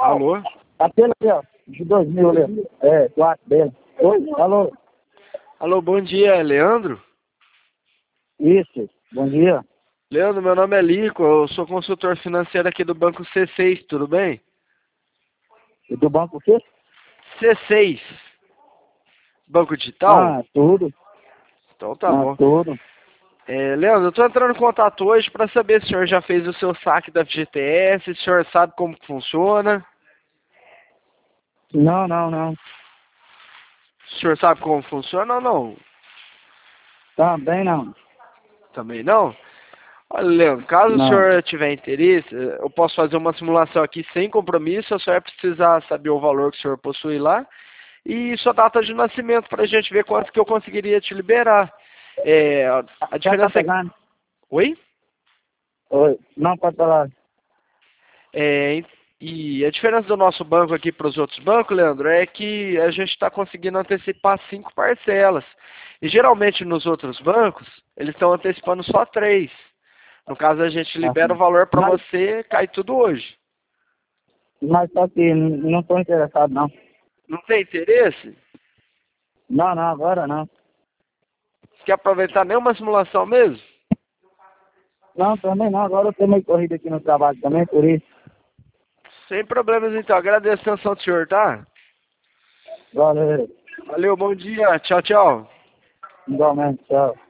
Alô? Aquele ali, ó, de 2000 ali. É, 4 dele. Oi, alô? Alô, bom dia, é Leandro? Isso, bom dia. Leandro, meu nome é Lico, eu sou consultor financeiro aqui do Banco C6, tudo bem? E do banco o quê? C6, Banco Digital? Ah, tudo. Então tá Ah, bom. tudo. Leandro, eu tô entrando em contato hoje para saber se o senhor já fez o seu saque da FGTS, se o senhor sabe como que funciona. Não. O senhor sabe como funciona ou não? Também não. Também não? Olha, Leandro, caso o Não. senhor tiver interesse, eu posso fazer uma simulação aqui sem compromisso, eu só vai precisar saber o valor que o senhor possui lá e sua data de nascimento para a gente ver quanto que eu conseguiria te liberar. A Já tá diferença é... pegando? Oi? Oi. Não, pode falar. É, e a diferença do nosso banco aqui para os outros bancos, Leandro, é que a gente está conseguindo antecipar 5 parcelas. E geralmente nos outros bancos, eles estão antecipando só 3. No caso, a gente libera o Assim. valor para Mas, você, cai tudo hoje. mas só que não tô interessado, não. Não tem interesse? Não, agora não. Você quer aproveitar nenhuma simulação mesmo? Não, também não. Agora eu tô meio corrido aqui no trabalho também, por isso. Sem problemas então. Agradeço a atenção do senhor, tá? Valeu. Valeu, bom dia. Tchau, tchau. Igualmente, tchau.